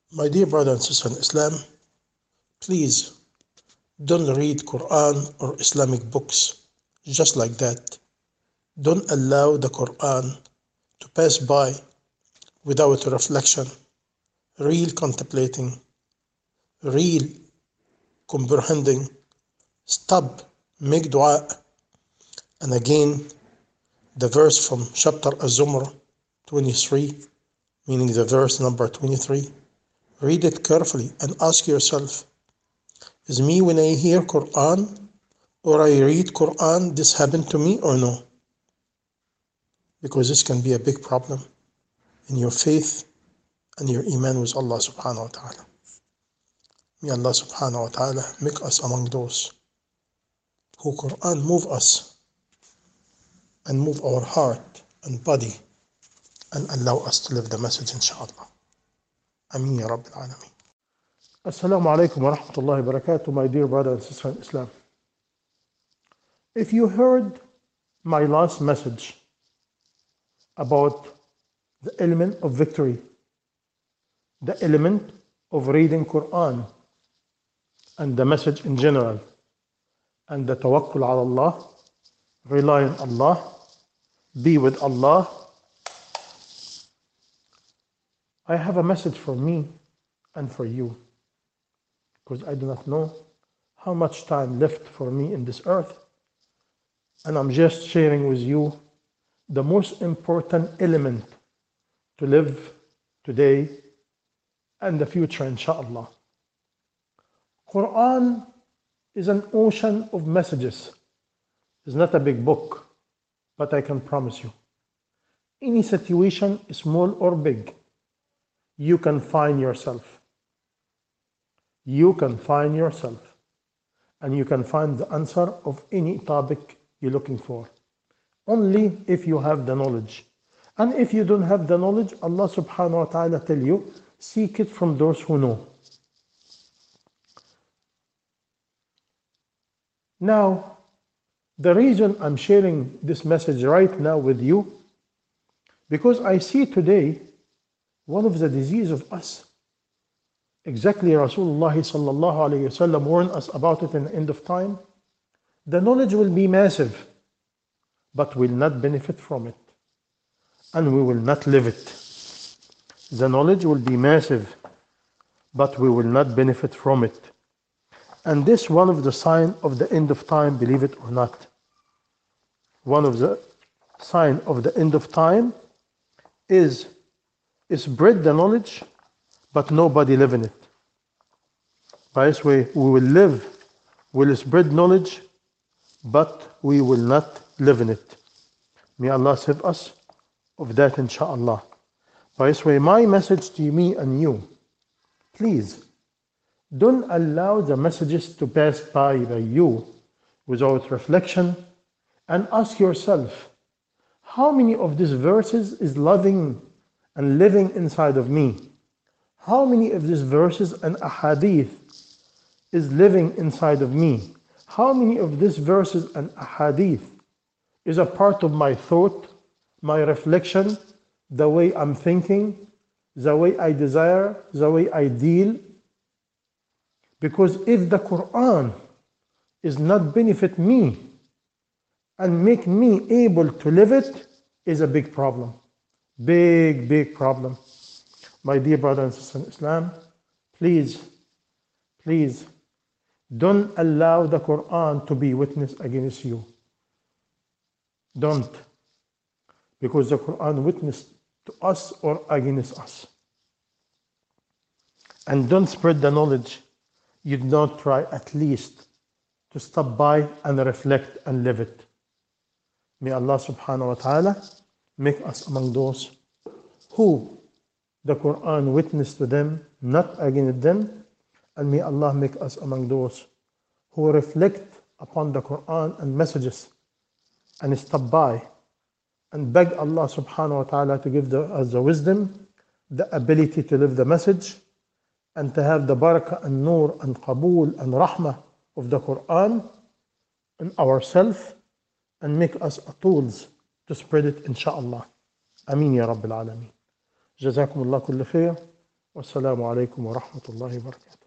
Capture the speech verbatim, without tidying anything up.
My dear brother and sister in Islam, please don't read Quran or Islamic books just like that. Don't allow the Quran to pass by without reflection, real contemplating, real comprehending. Stop, make dua. And again, the verse from chapter Az-Zumr twenty-three, meaning the verse number twenty-three, read it carefully and ask yourself, is me when I hear Quran or I read Quran, this happened to me or no? Because this can be a big problem in your faith and your iman with Allah subhanahu wa ta'ala. May Allah subhanahu wa ta'ala make us among those who Quran move us and move our heart and body and allow us to live the message, inshallah. Ameen ya Rabbil Alameen. Assalamu alaikum wa rahmatullahi wa barakatuh, my dear brother and sister in Islam. If you heard my last message about the element of victory, the element of reading Quran, and the message in general, and the tawakkul ala Allah, rely on Allah, be with Allah, I have a message for me and for you, because I do not know how much time left for me in this earth, and I'm just sharing with you the most important element to live today and the future, inshallah. Quran is an ocean of messages. It's not a big book, but I can promise you, any situation, small or big, you can find yourself. You can find yourself, and you can find the answer of any topic you're looking for, only if you have the knowledge. And if you don't have the knowledge, Allah subhanahu wa ta'ala tell you, seek it from those who know. Now, the reason I'm sharing this message right now with you, because I see today one of the disease of us. Exactly, Rasulullah sallallahu alayhi wasallam warned us about it in the end of time. The knowledge will be massive, but will not benefit from it, and we will not live it. The knowledge will be massive, but we will not benefit from it. And this one of the sign of the end of time, believe it or not. One of the sign of the end of time is spread the knowledge, but nobody live in it. By this way, we will live, will spread knowledge, but we will not live in it. May Allah save us of that, inshaAllah. By this way, my message to me and you, please, don't allow the messages to pass by by you without reflection, and ask yourself, how many of these verses is loving and living inside of me? How many of these verses and ahadith is living inside of me? How many of these verses and ahadith is a part of my thought, my reflection, the way I'm thinking, the way I desire, the way I deal? Because if the Quran is not benefit me and make me able to live it, is a big problem. Big, big problem. My dear brother and sister in Islam, please, please, don't allow the Quran to be witness against you. Don't. Because the Quran witnessed to us or against us. And don't spread the knowledge. You don't try at least to stop by and reflect and live it. May Allah subhanahu wa ta'ala make us among those who the Quran witnessed to them, not against them. And may Allah make us among those who reflect upon the Quran and messages and stop by and beg Allah subhanahu wa ta'ala to give the, us the wisdom, the ability to live the message, and to have the barakah and nur and qabool and rahmah of the Quran in ourselves, and make us a tools to spread it, inshaAllah. Ameen ya Rabbil Alameen. جزاكم الله كل خير. Wassalamu alaikum wa rahmatullahi wa barakatuh.